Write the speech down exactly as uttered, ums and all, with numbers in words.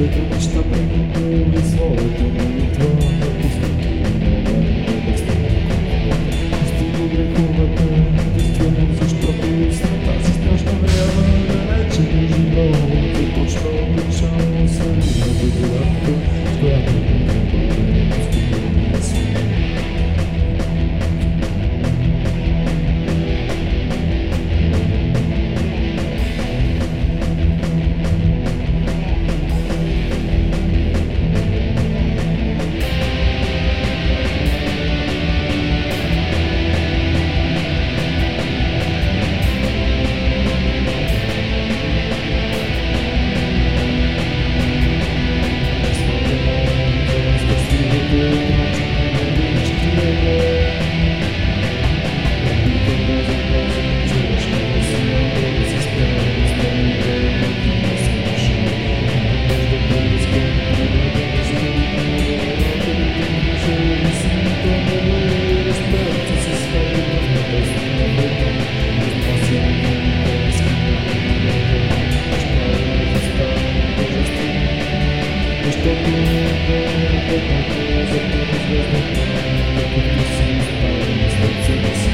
веднъж напомни своята молитва на пустото стига греховата единствено, защото след тази страшна врява далече на живот започна обичайно сърдина безрадата, в която не бъде постигнала света. Защото не е така, за да развезна това, като ти си оставя на сърцето си.